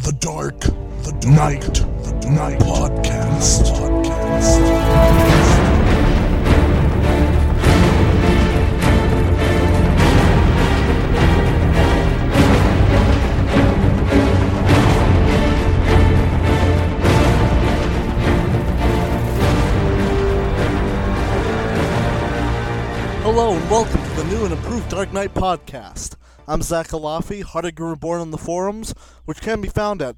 The Night Podcast. Hello and welcome to the new and improved Dark Knight Podcast. I'm Zach Alafi, Hardiger Reborn on the forums, which can be found at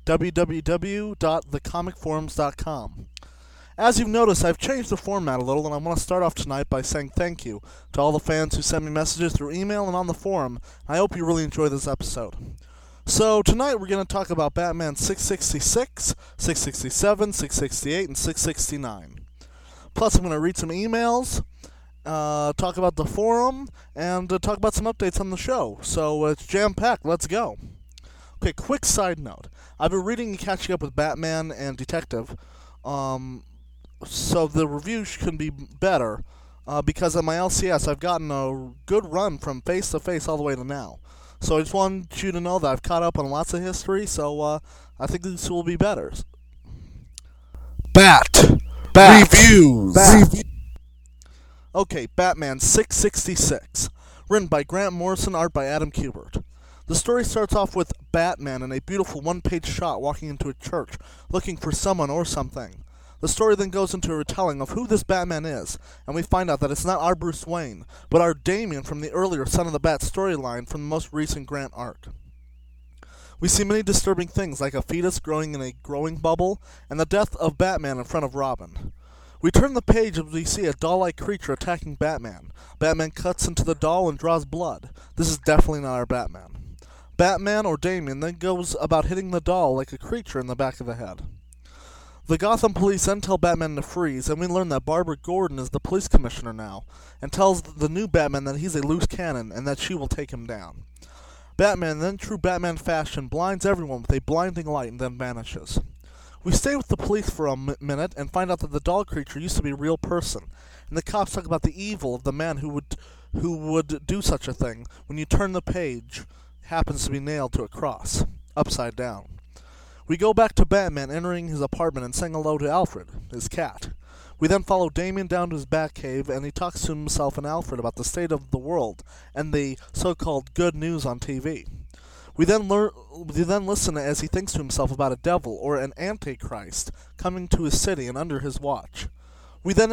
www.thecomicforums.com. As you've noticed, I've changed the format a little, and I want to start off tonight by saying thank you to all the fans who sent me messages through email and on the forum. I hope you really enjoy this episode. So tonight we're going to talk about Batman 666, 667, 668, and 669. Plus I'm going to read some emails, talk about the forum, and talk about some updates on the show. So it's jam-packed. Let's go. Okay, quick side note. I've been reading and catching up with Batman and Detective, so the reviews can be better, because at my LCS I've gotten a good run from face-to-face all the way to now. So I just wanted you to know that I've caught up on lots of history, so I think this will be better. Bat. Reviews. Okay, Batman 666, written by Grant Morrison, art by Adam Kubert. The story starts off with Batman in a beautiful one-page shot walking into a church, looking for someone or something. The story then goes into a retelling of who this Batman is, and we find out that it's not our Bruce Wayne, but our Damian from the earlier Son of the Bat storyline from the most recent Grant arc. We see many disturbing things, like a fetus growing in a growing bubble, and the death of Batman in front of Robin. We turn the page and we see a doll-like creature attacking Batman. Batman cuts into the doll and draws blood. This is definitely not our Batman. Batman, or Damian, then goes about hitting the doll like a creature in the back of the head. The Gotham police then tell Batman to freeze, and we learn that Barbara Gordon is the police commissioner now, and tells the new Batman that he's a loose cannon and that she will take him down. Batman, then true Batman fashion, blinds everyone with a blinding light and then vanishes. We stay with the police for a minute and find out that the doll creature used to be a real person, and the cops talk about the evil of the man who would do such a thing. When you turn the page, happens to be nailed to a cross, upside down. We go back to Batman entering his apartment and saying hello to Alfred, his cat. We then follow Damian down to his Batcave, and he talks to himself and Alfred about the state of the world and the so-called good news on TV. We then listen as he thinks to himself about a devil or an antichrist coming to his city and under his watch. We then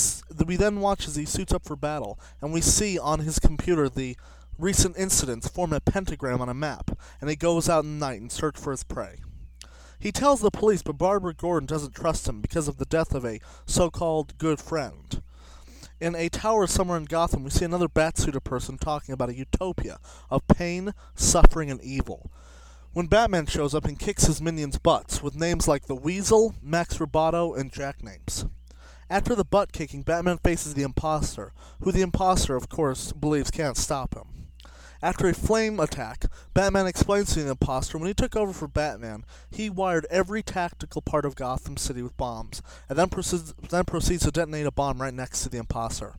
watch as he suits up for battle, and we see on his computer the recent incidents form a pentagram on a map, and he goes out in the night and search for his prey. He tells the police, but Barbara Gordon doesn't trust him because of the death of a so-called good friend. In a tower somewhere in Gotham, we see another Batsuiter person talking about a utopia of pain, suffering, and evil. When Batman shows up and kicks his minions' butts, with names like the Weasel, Max Roboto, and Jackknames. After the butt-kicking, Batman faces the Imposter, who the Imposter, of course, believes can't stop him. After a flame attack, Batman explains to the Imposter when he took over for Batman, he wired every tactical part of Gotham City with bombs, and then proceeds to detonate a bomb right next to the Imposter.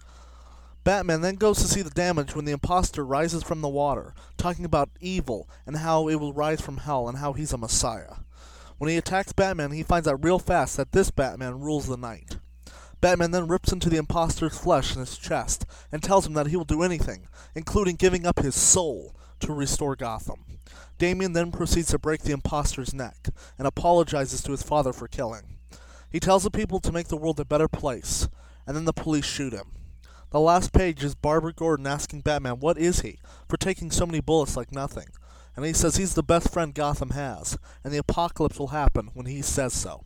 Batman then goes to see the damage when the Imposter rises from the water, talking about evil and how it will rise from hell and how he's a messiah. When he attacks Batman, he finds out real fast that this Batman rules the night. Batman then rips into the Imposter's flesh in his chest and tells him that he will do anything, including giving up his soul, to restore Gotham. Damian then proceeds to break the Imposter's neck and apologizes to his father for killing. He tells the people to make the world a better place, and then the police shoot him. The last page is Barbara Gordon asking Batman what is he for taking so many bullets like nothing, and he says he's the best friend Gotham has, and the apocalypse will happen when he says so.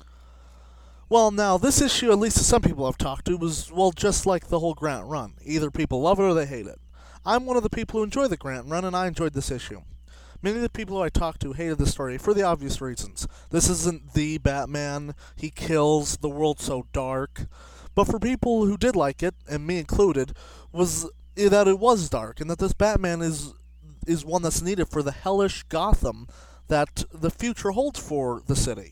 Well, now, this issue, at least to some people I've talked to, was, well, just like the whole Grant run. Either people love it or they hate it. I'm one of the people who enjoy the Grant run, and I enjoyed this issue. Many of the people who I talked to hated the story for the obvious reasons. This isn't the Batman, he kills, the world's so dark. But for people who did like it, and me included, was that it was dark, and that this Batman is one that's needed for the hellish Gotham that the future holds for the city.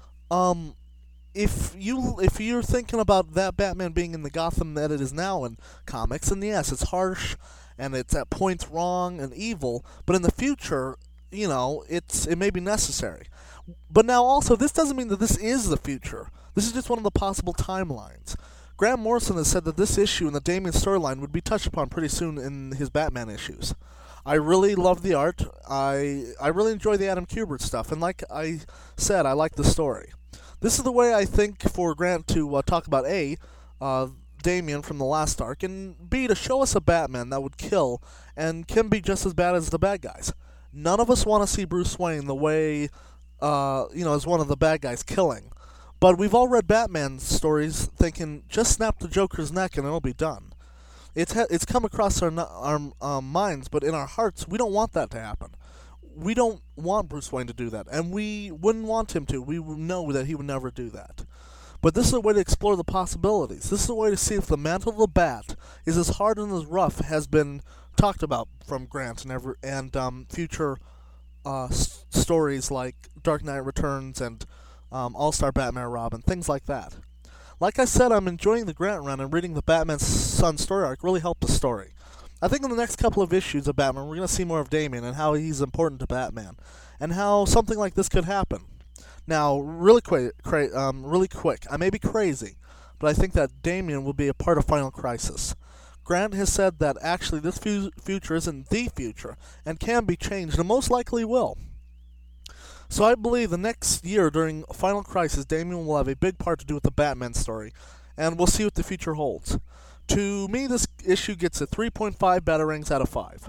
If you're thinking about that Batman being in the Gotham that it is now in comics, and yes, it's harsh, and it's at points wrong and evil, but in the future, it may be necessary. But now also, this doesn't mean that this is the future. This is just one of the possible timelines. Grant Morrison has said that this issue in the Damian storyline would be touched upon pretty soon in his Batman issues. I really love the art. I really enjoy the Adam Kubert stuff, and like I said, I like the story. This is the way I think for Grant to talk about A, Damian from the last arc, and B, to show us a Batman that would kill and can be just as bad as the bad guys. None of us want to see Bruce Wayne the way, as one of the bad guys killing. But we've all read Batman stories thinking, just snap the Joker's neck and it'll be done. It's come across our minds, but in our hearts, we don't want that to happen. We don't want Bruce Wayne to do that, and we wouldn't want him to. We know that he would never do that. But this is a way to explore the possibilities. This is a way to see if the mantle of the Bat is as hard and as rough has been talked about from Grant and future stories like Dark Knight Returns and All-Star Batman Robin, things like that. Like I said, I'm enjoying the Grant run, and reading the Batman Son story arc really helped the story. I think in the next couple of issues of Batman, we're going to see more of Damian and how he's important to Batman, and how something like this could happen. Now, really quick, I may be crazy, but I think that Damian will be a part of Final Crisis. Grant has said that actually this future isn't the future, and can be changed, and most likely will. So I believe the next year during Final Crisis, Damian will have a big part to do with the Batman story, and we'll see what the future holds. To me, this issue gets a 3.5 Batarangs out of 5.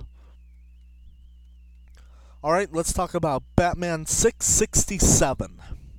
Alright, let's talk about Batman 667.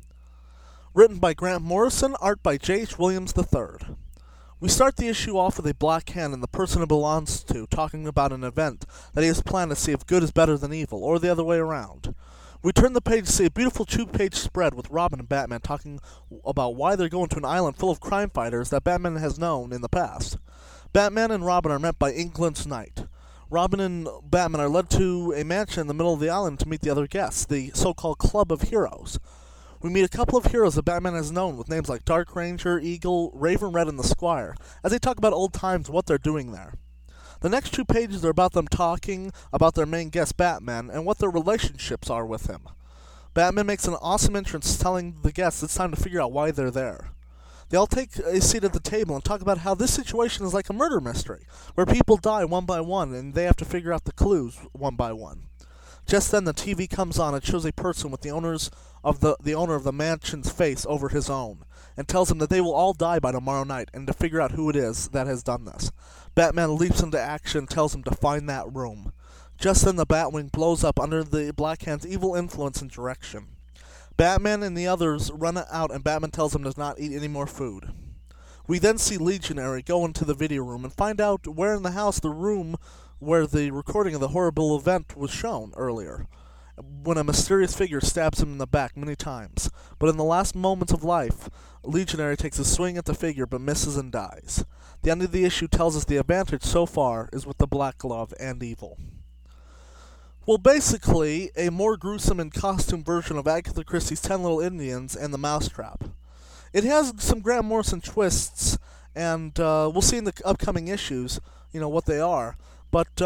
Written by Grant Morrison, art by J.H. Williams III. We start the issue off with a Black Hand and the person it belongs to talking about an event that he has planned to see if good is better than evil, or the other way around. We turn the page to see a beautiful two-page spread with Robin and Batman talking about why they're going to an island full of crime fighters that Batman has known in the past. Batman and Robin are met by England's Knight. Robin and Batman are led to a mansion in the middle of the island to meet the other guests, the so-called Club of Heroes. We meet a couple of heroes that Batman has known, with names like Dark Ranger, Eagle, Raven Red, and the Squire, as they talk about old times and what they're doing there. The next 2 pages are about them talking about their main guest, Batman, and what their relationships are with him. Batman makes an awesome entrance telling the guests it's time to figure out why they're there. They all take a seat at the table and talk about how this situation is like a murder mystery, where people die one by one and they have to figure out the clues one by one. Just then the TV comes on and shows a person with the owner of the mansion's face over his own, and tells him that they will all die by tomorrow night, and to figure out who it is that has done this. Batman leaps into action and tells him to find that room. Just then the Batwing blows up under the Black Hand's evil influence and direction. Batman and the others run out, and Batman tells him to not eat any more food. We then see Legionary go into the video room and find out where in the house the room where the recording of the horrible event was shown earlier, when a mysterious figure stabs him in the back many times. But in the last moments of life, Legionary takes a swing at the figure but misses and dies. The end of the issue tells us the advantage so far is with the Black Glove and evil. Well, basically, a more gruesome and costume version of Agatha Christie's 10 Little Indians and the Mousetrap. It has some Grant Morrison twists, and we'll see in the upcoming issues, what they are. But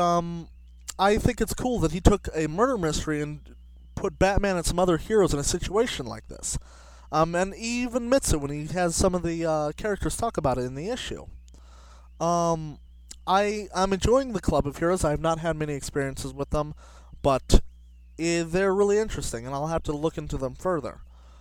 I think it's cool that he took a murder mystery and put Batman and some other heroes in a situation like this. And he even admits it when he has some of the characters talk about it in the issue. I'm enjoying the Club of Heroes. I have not had many experiences with them, but they're really interesting, and I'll have to look into them further.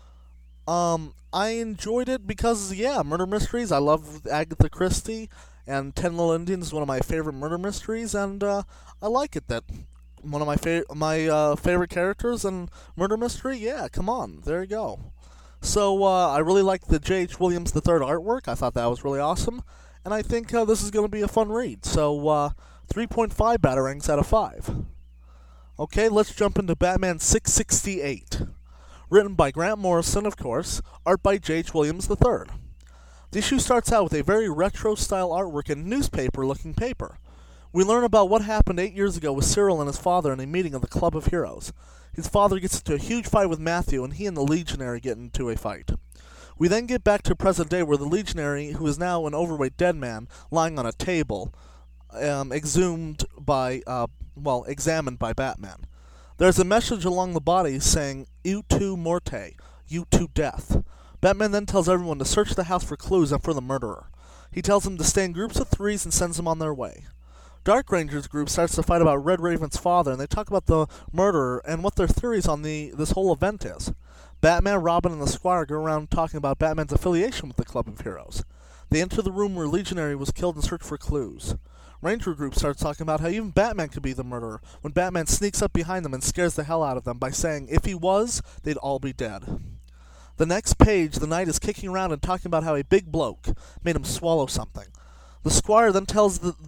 I enjoyed it because, murder mysteries. I love Agatha Christie, and 10 Little Indians is one of my favorite murder mysteries, and I like it that one of my favorite characters in murder mystery. Yeah, come on, there you go. So I really like the J.H. Williams III artwork. I thought that was really awesome, and I think this is going to be a fun read. So 3.5 Batarangs out of 5. Okay, let's jump into Batman 668. Written by Grant Morrison, of course, art by J.H. Williams III. The issue starts out with a very retro-style artwork and newspaper-looking paper. We learn about what happened 8 years ago with Cyril and his father in a meeting of the Club of Heroes. His father gets into a huge fight with Matthew, and he and the Legionary get into a fight. We then get back to present day, where the Legionary, who is now an overweight dead man, lying on a table, examined by Batman. There's a message along the body saying, "You to morte," you to death. Batman then tells everyone to search the house for clues and for the murderer. He tells them to stay in groups of threes and sends them on their way. Dark Ranger's group starts to fight about Red Raven's father, and they talk about the murderer and what their theories on this whole event is. Batman, Robin, and the Squire go around talking about Batman's affiliation with the Club of Heroes. They enter the room where Legionary was killed and search for clues. Ranger group starts talking about how even Batman could be the murderer, when Batman sneaks up behind them and scares the hell out of them by saying if he was, they'd all be dead. The next page, the Knight is kicking around and talking about how a big bloke made him swallow something. The Squire then tells the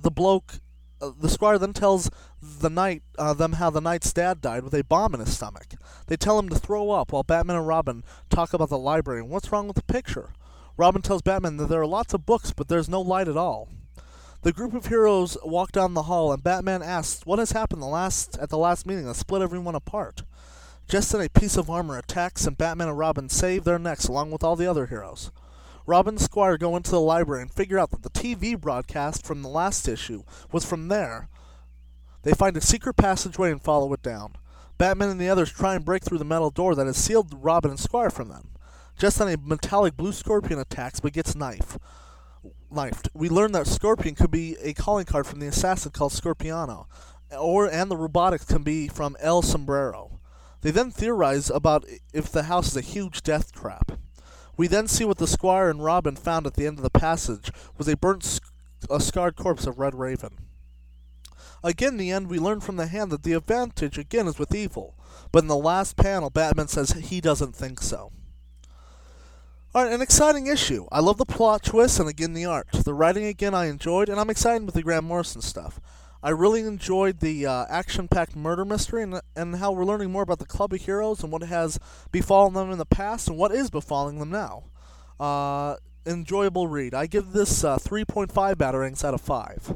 Knight them how the Knight's dad died with a bomb in his stomach. They tell him to throw up while Batman and Robin talk about the library and what's wrong with the picture. Robin tells Batman that there are lots of books, but there's no light at all. The group of heroes walk down the hall, and Batman asks what has happened at the last meeting that split everyone apart. Just then a piece of armor attacks, and Batman and Robin save their necks along with all the other heroes. Robin and Squire go into the library and figure out that the TV broadcast from the last issue was from there. They find a secret passageway and follow it down. Batman and the others try and break through the metal door that has sealed Robin and Squire from them. Just then a metallic blue scorpion attacks but gets knifed. We learn that Scorpion could be a calling card from the assassin called Scorpiano, and the robotics can be from El Sombrero. They then theorize about if the house is a huge death trap. We then see what the Squire and Robin found at the end of the passage was a scarred corpse of Red Raven. Again, in the end, we learn from the Hand that the advantage again is with evil, but in the last panel, Batman says he doesn't think so. Alright, an exciting issue. I love the plot twist and again the art. The writing again I enjoyed, and I'm excited with the Grant Morrison stuff. I really enjoyed the action-packed murder mystery and how we're learning more about the Club of Heroes and what has befallen them in the past and what is befalling them now. Enjoyable read. I give this 3.5 batarangs out of 5.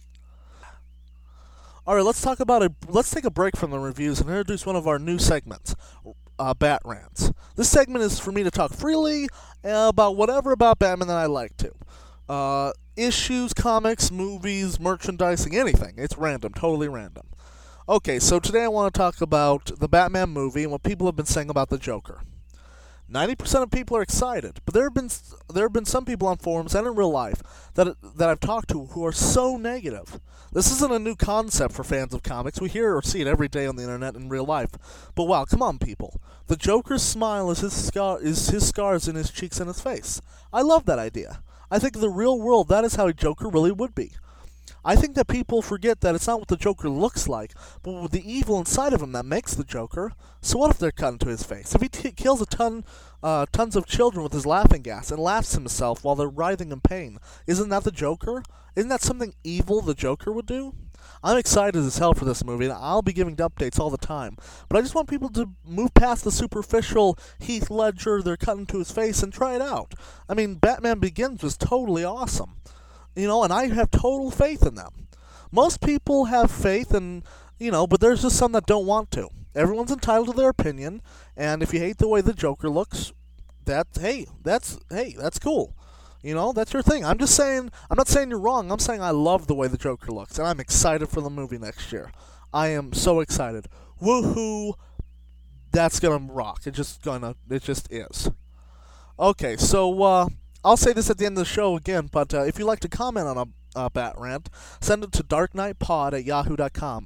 Alright, let's take a break from the reviews and introduce one of our new segments. Bat Rants. This segment is for me to talk freely about whatever about Batman that I like to. Issues, comics, movies, merchandising, anything. It's random, totally random. Okay, so today I want to talk about the Batman movie and what people have been saying about the Joker. 90% of people are excited, but there have been some people on forums and in real life that I've talked to who are so negative. This isn't a new concept for fans of comics. We hear or see it every day on the internet in real life. But wow, come on, people. The Joker's smile is his scars in his cheeks and his face. I love that idea. I think in the real world that is how a Joker really would be. I think that people forget that it's not what the Joker looks like, but with the evil inside of him that makes the Joker. So what if they're cut into his face? If he kills tons of children with his laughing gas and laughs himself while they're writhing in pain, isn't that the Joker? Isn't that something evil the Joker would do? I'm excited as hell for this movie, and I'll be giving updates all the time. But I just want people to move past the superficial Heath Ledger, they're cut into his face, and try it out. I mean, Batman Begins was totally awesome. And I have total faith in them. Most people have faith but there's just some that don't want to. Everyone's entitled to their opinion, and if you hate the way the Joker looks, that's cool. That's your thing. I'm not saying you're wrong. I'm saying I love the way the Joker looks, and I'm excited for the movie next year. I am so excited. Woohoo! That's gonna rock. It just is. Okay, so, I'll say this at the end of the show again, but if you'd like to comment on a Bat Rant, send it to darknightpod@yahoo.com.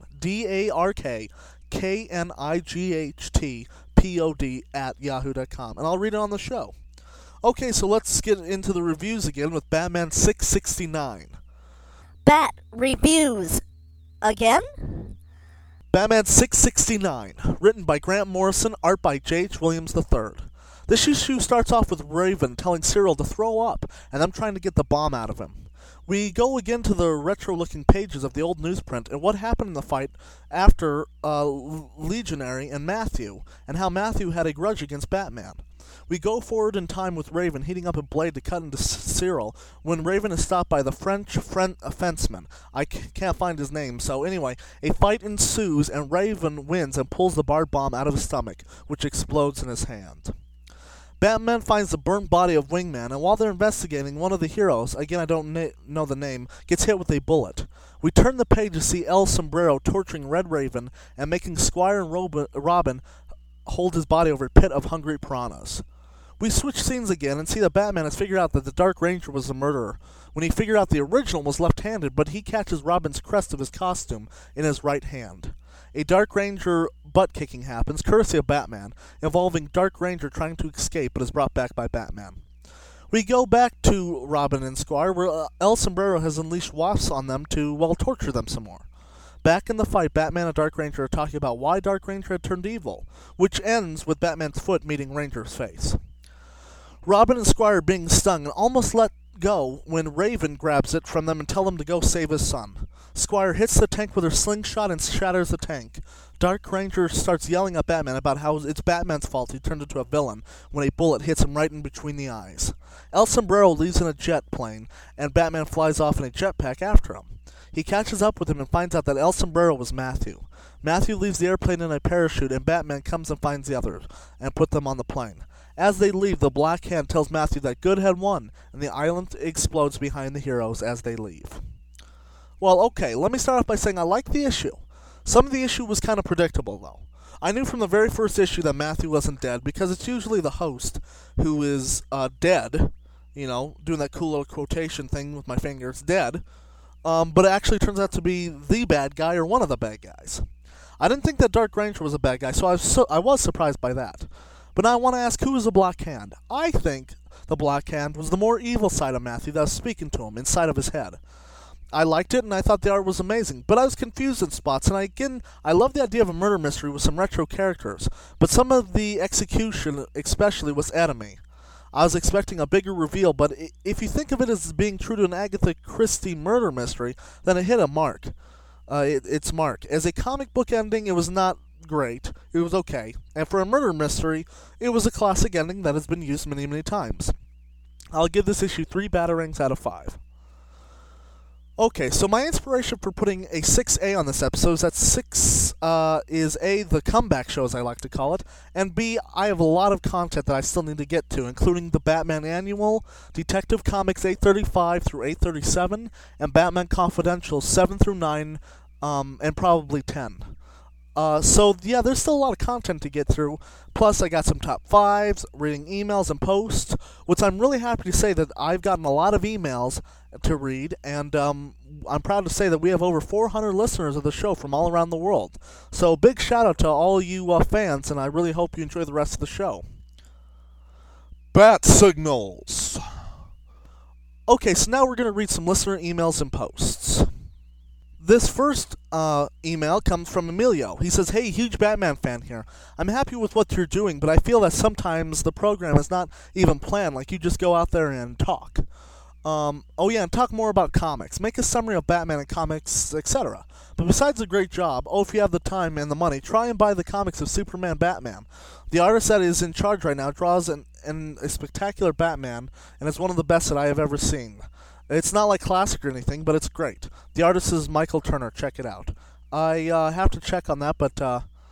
DARKKNIGHTPOD@yahoo.com. And I'll read it on the show. Okay, so let's get into the reviews again with Batman 669. Bat Reviews again? Batman 669, written by Grant Morrison, art by J.H. Williams III. This issue starts off with Raven telling Cyril to throw up, and them trying to get the bomb out of him. We go again to the retro-looking pages of the old newsprint and what happened in the fight after Legionary and Matthew, and how Matthew had a grudge against Batman. We go forward in time with Raven heating up a blade to cut into Cyril when Raven is stopped by the French fenceman. I can't find his name, so anyway, a fight ensues and Raven wins and pulls the barred bomb out of his stomach, which explodes in his hand. Batman finds the burnt body of Wingman, and while they're investigating, one of the heroes, again I don't know the name, gets hit with a bullet. We turn the page to see El Sombrero torturing Red Raven and making Squire and Robin hold his body over a pit of hungry piranhas. We switch scenes again and see that Batman has figured out that the Dark Ranger was the murderer, when he figured out the original was left-handed, but he catches Robin's crest of his costume in his right hand. A Dark Ranger butt-kicking happens, courtesy of Batman, involving Dark Ranger trying to escape but is brought back by Batman. We go back to Robin and Squire, where El Sombrero has unleashed wasps on them to, torture them some more. Back in the fight, Batman and Dark Ranger are talking about why Dark Ranger had turned evil, which ends with Batman's foot meeting Ranger's face. Robin and Squire are being stung and almost let go when Raven grabs it from them and tells them to go save his son. Squire hits the tank with her slingshot and shatters the tank. Dark Ranger starts yelling at Batman about how it's Batman's fault he turned into a villain when a bullet hits him right in between the eyes. El Sombrero leaves in a jet plane, and Batman flies off in a jetpack after him. He catches up with him and finds out that El Sombrero was Matthew. Matthew leaves the airplane in a parachute, and Batman comes and finds the others and puts them on the plane. As they leave, the Black Hand tells Matthew that good had won, and the island explodes behind the heroes as they leave. Well, okay, let me start off by saying I like the issue. Some of the issue was kind of predictable, though. I knew from the very first issue that Matthew wasn't dead, because it's usually the host who is dead, doing that cool little quotation thing with my fingers, dead, but it actually turns out to be the bad guy or one of the bad guys. I didn't think that Dark Ranger was a bad guy, so I was surprised by that. But now I want to ask, who is the Black Hand? I think the Black Hand was the more evil side of Matthew that was speaking to him inside of his head. I liked it, and I thought the art was amazing, but I was confused in spots, and I love the idea of a murder mystery with some retro characters, but some of the execution especially was enemy. I was expecting a bigger reveal, but if you think of it as being true to an Agatha Christie murder mystery, then it hit a mark. Its mark. As a comic book ending, it was not great. It was okay. And for a murder mystery, it was a classic ending that has been used many, many times. I'll give this issue 3 batarangs out of 5. Okay, so my inspiration for putting a 6A on this episode is that 6 is A, the comeback show as I like to call it, and B, I have a lot of content that I still need to get to, including the Batman Annual, Detective Comics 835 through 837, and Batman Confidential 7 through 9, and probably 10. There's still a lot of content to get through. Plus, I got some top 5s, reading emails and posts, which I'm really happy to say that I've gotten a lot of emails to read, and I'm proud to say that we have over 400 listeners of the show from all around the world. So, big shout out to all you fans, and I really hope you enjoy the rest of the show. Bat Signals. Okay, so now we're going to read some listener emails and posts. This first email comes from Emilio. He says, "Hey, huge Batman fan here. I'm happy with what you're doing, but I feel that sometimes the program is not even planned, like you just go out there and talk. And talk more about comics. Make a summary of Batman and comics, etc. But besides a great job, if you have the time and the money, try and buy the comics of Superman Batman. The artist that is in charge right now draws a spectacular Batman, and it's one of the best that I have ever seen. It's not like classic or anything, but it's great. The artist is Michael Turner. Check it out." I have to check on that, but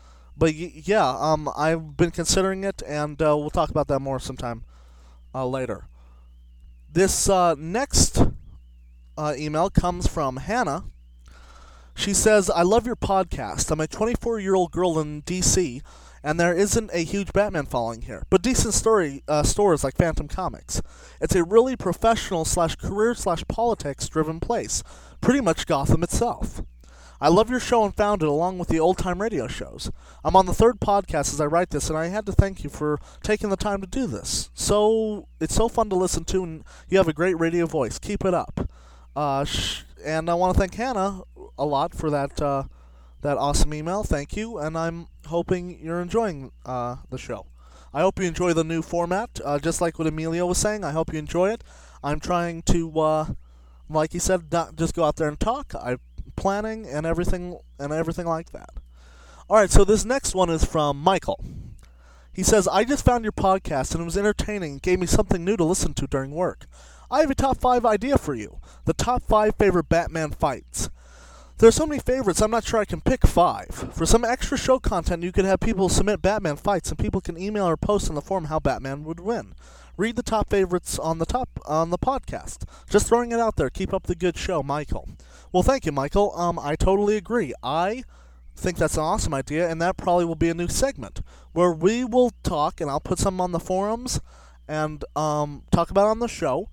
I've been considering it, and we'll talk about that more sometime later. This next email comes from Hannah. She says, "I love your podcast. I'm a 24-year-old girl in D.C., and there isn't a huge Batman following here, but decent stores like Phantom Comics. It's a really professional/career/politics-driven place, pretty much Gotham itself. I love your show and found it along with the old-time radio shows. I'm on the 3rd podcast as I write this, and I had to thank you for taking the time to do this. It's so fun to listen to, and you have a great radio voice. Keep it up." And I want to thank Hannah a lot for that awesome email. Thank you, and I'm hoping you're enjoying the show. I hope you enjoy the new format, just like what Emilio was saying. I hope you enjoy it. I'm trying to, like he said, not just go out there and talk. I'm planning and everything like that. All right, so this next one is from Michael. He says, "I just found your podcast and it was entertaining and gave me something new to listen to during work. I have a top 5 idea for you. The top 5 favorite Batman fights. There's so many favorites, I'm not sure I can pick 5. For some extra show content, you could have people submit Batman fights, and people can email or post on the forum how Batman would win. Read the top favorites on the podcast. Just throwing it out there. Keep up the good show, Michael. Well, thank you, Michael. I totally agree. I think that's an awesome idea, and that probably will be a new segment where we will talk, and I'll put some on the forums and talk about on the show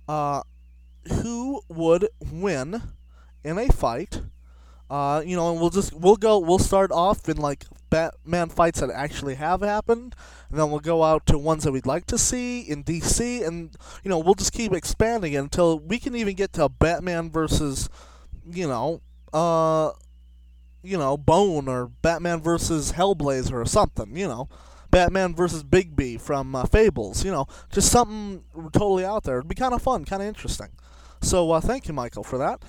who would win in a fight. And we'll start off in like Batman fights that actually have happened, and then we'll go out to ones that we'd like to see in DC, and we'll just keep expanding it until we can even get to Batman versus Bone, or Batman versus Hellblazer or something, Batman versus Bigby from Fables, just something totally out there. It'd be kind of fun, kind of interesting. So thank you, Michael, for that.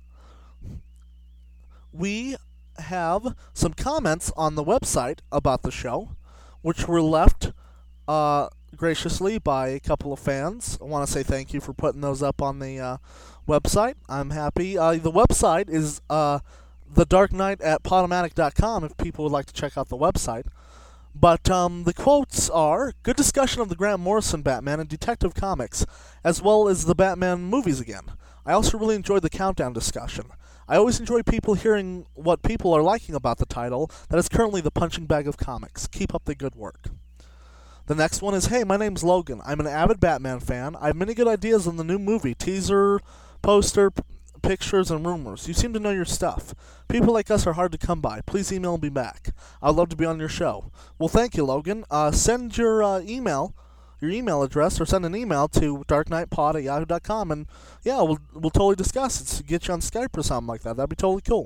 We have some comments on the website about the show, which were left graciously by a couple of fans. I want to say thank you for putting those up on the website. I'm happy. The website is The Dark Knight at Podomatic.com if people would like to check out the website. But the quotes are, good discussion of the Grant Morrison Batman and Detective Comics, as well as the Batman movies again. I also really enjoyed the countdown discussion. I always enjoy people hearing what people are liking about the title that is currently the punching bag of comics. Keep up the good work. The next one is, hey, my name's Logan. I'm an avid Batman fan. I have many good ideas on the new movie, teaser, poster, pictures, and rumors. You seem to know your stuff. People like us are hard to come by. Please email me back. I'd love to be on your show. Well, thank you, Logan. Send your email address, or send an email to darkknightpod@yahoo.com, and yeah, we'll totally discuss it. Get you on Skype or something like that. That'd be totally cool.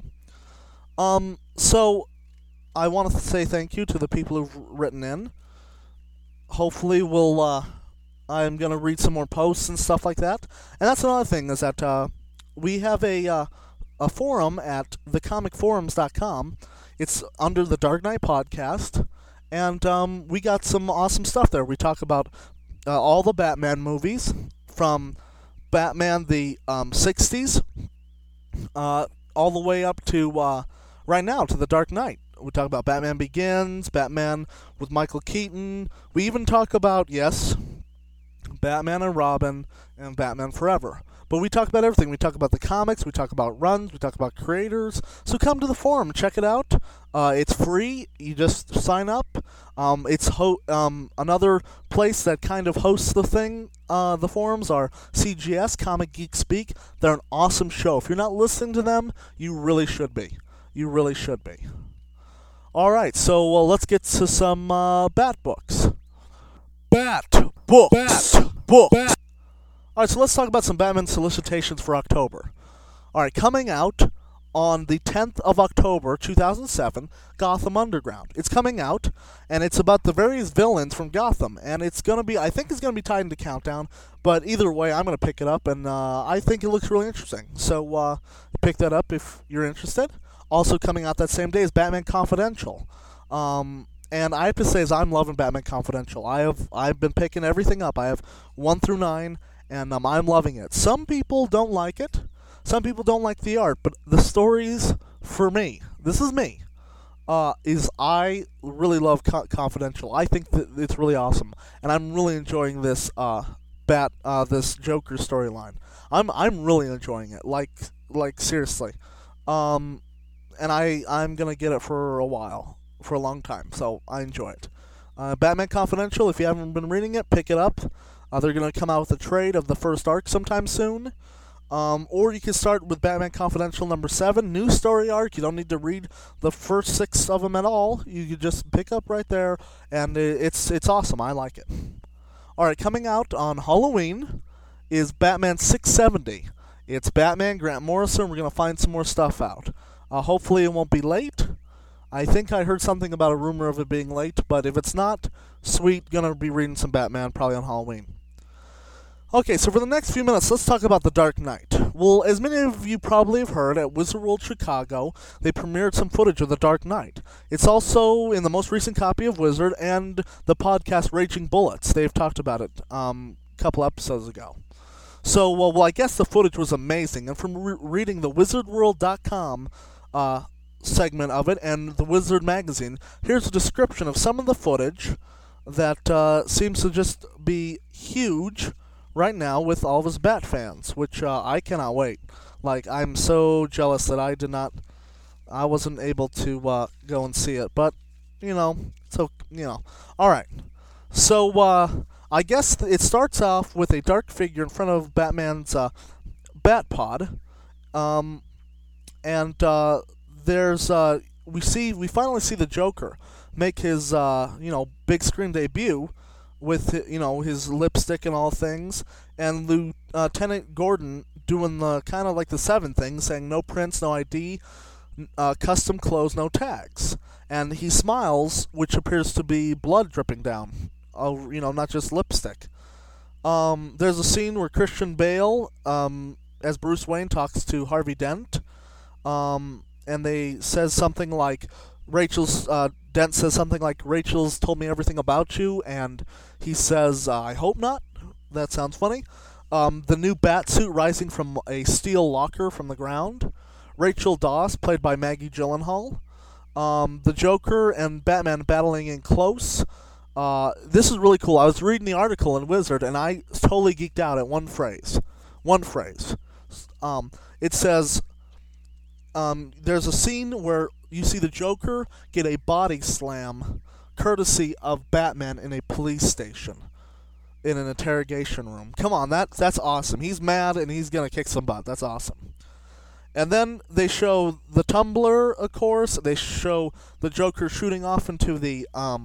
So I want to say thank you to the people who've written in. Hopefully I'm going to read some more posts and stuff like that. And that's another thing, is that we have a forum at thecomicforums.com. It's under the Dark Knight Podcast, and we got some awesome stuff there. We talk about all the Batman movies, from Batman the 60s all the way up to right now to The Dark Knight. We talk about Batman Begins, Batman with Michael Keaton. We even talk about, yes, Batman and Robin, and Batman Forever. But we talk about everything. We talk about the comics, we talk about runs, we talk about creators. So come to the forum, check it out. It's free. You just sign up. It's another place that kind of hosts the thing. The forums are CGS, Comic Geek Speak. They're an awesome show. If you're not listening to them, you really should be. You really should be. All right, so let's get to some Bat books. Bat books. All right, so let's talk about some Batman solicitations for October. All right, coming out on the 10th of October, 2007, Gotham Underground. It's coming out, and it's about the various villains from Gotham, and it's going to be, I think it's going to be tied into Countdown, but either way, I'm going to pick it up, and I think it looks really interesting. So pick that up if you're interested. Also coming out that same day is Batman Confidential. And I have to say, I'm loving Batman Confidential. I've been picking everything up. I have 1 through 9, and I'm loving it. Some people don't like it. Some people don't like the art, but the stories, for me, this is me, is I really love Confidential. I think that it's really awesome, and I'm really enjoying this this Joker storyline. I'm really enjoying it, like seriously. And I'm gonna get it for a while, for a long time, so I enjoy it. Batman Confidential, if you haven't been reading it, pick it up. They're going to come out with a trade of the first arc sometime soon. Or you can start with Batman Confidential number 7, new story arc. You don't need to read the first 6 of them at all. You can just pick up right there, and it's awesome. I like it. All right, coming out on Halloween is Batman 670. It's Batman, Grant Morrison. We're going to find some more stuff out. Hopefully it won't be late. I think I heard something about a rumor of it being late, but if it's not, sweet, gonna be reading some Batman probably on Halloween. Okay, so for the next few minutes, let's talk about The Dark Knight. Well, as many of you probably have heard, at Wizard World Chicago, they premiered some footage of The Dark Knight. It's also in the most recent copy of Wizard and the podcast Raging Bullets. They've talked about it a couple episodes ago. So, well, I guess the footage was amazing. And from reading the WizardWorld.com segment of it and the Wizard magazine, here's a description of some of the footage that seems to just be huge right now with all of his Bat fans, which I cannot wait. Like, I'm so jealous that I wasn't able to go and see it, but all right. So I guess it starts off with a dark figure in front of Batman's Bat Pod, and there's we finally see the Joker make his big screen debut with his lipstick and all things, and Lieutenant Gordon doing the kind of like the Seven thing, saying no prints, no ID, custom clothes, no tags, and he smiles, which appears to be blood dripping down. Not just lipstick. There's a scene where Christian Bale, as Bruce Wayne, talks to Harvey Dent, and they says something like Dent says something like, Rachel's told me everything about you, and he says, I hope not. That sounds funny. The new Batsuit rising from a steel locker from the ground. Rachel Doss, played by Maggie Gyllenhaal. The Joker and Batman battling in close. This is really cool. I was reading the article in Wizard, and I totally geeked out at one phrase. It says, there's a scene where you see the Joker get a body slam courtesy of Batman in a police station, in an interrogation room. Come on, that's awesome. He's mad, and he's going to kick some butt. That's awesome. And then they show the Tumbler, of course. They show the Joker shooting off into the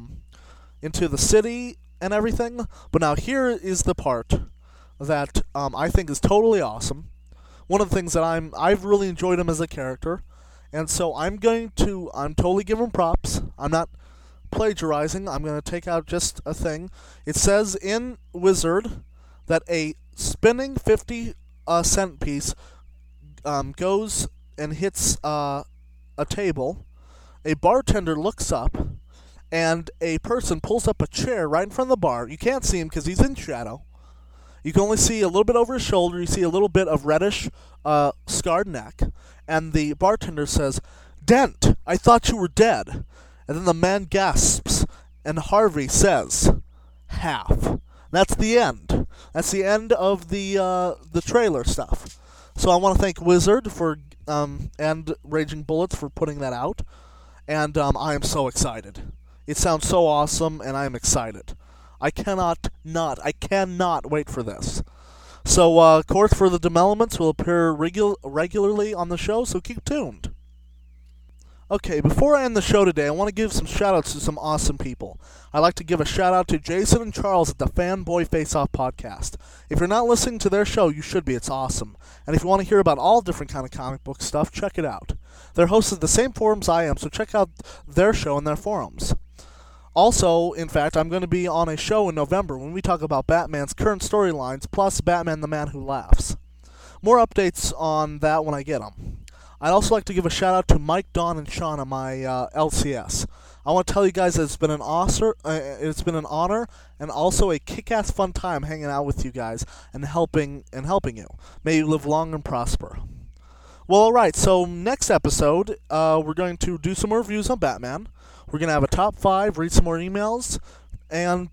city and everything. But now here is the part that I think is totally awesome. One of the things that I've really enjoyed him as a character, and so I'm totally giving props. I'm not plagiarizing. I'm going to take out just a thing. It says in Wizard that a spinning 50-cent piece goes and hits a table. A bartender looks up, and a person pulls up a chair right in front of the bar. You can't see him because he's in shadow. You can only see a little bit over his shoulder. You see a little bit of reddish, scarred neck. And the bartender says, Dent, I thought you were dead. And then the man gasps, and Harvey says, half. That's the end. That's the end of the trailer stuff. So I want to thank Wizard and Raging Bullets for putting that out. And I am so excited. It sounds so awesome, and I am excited. I cannot wait for this. So, of course, for the developments will appear regularly on the show, so keep tuned. Okay, before I end the show today, I want to give some shout-outs to some awesome people. I'd like to give a shout-out to Jason and Charles at the Fanboy Face-Off podcast. If you're not listening to their show, you should be. It's awesome. And if you want to hear about all different kind of comic book stuff, check it out. They're hosted the same forums I am, so check out their show and their forums. Also, in fact, I'm going to be on a show in November when we talk about Batman's current storylines, plus Batman the Man Who Laughs. More updates on that when I get them. I'd also like to give a shout out to Mike, Don, and Sean on my LCS. I want to tell you guys that it's been an honor and also a kick-ass fun time hanging out with you guys and helping you. May you live long and prosper. Well, alright, so next episode, we're going to do some more reviews on Batman. We're going to have a top 5, read some more emails, and,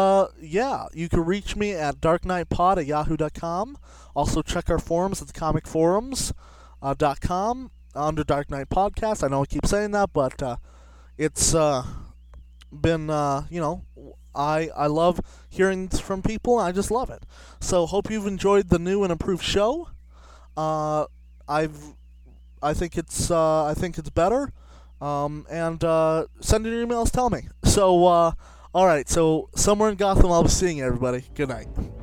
you can reach me at darkknightpod@yahoo.com. Also, check our forums at thecomicforums.com under Dark Knight Podcast. I know I keep saying that, but it's been, I love hearing from people, and I just love it. So, hope you've enjoyed the new and improved show. I think it's better. And send in your emails, tell me. So, alright, so somewhere in Gotham, I'll be seeing you, everybody. Good night.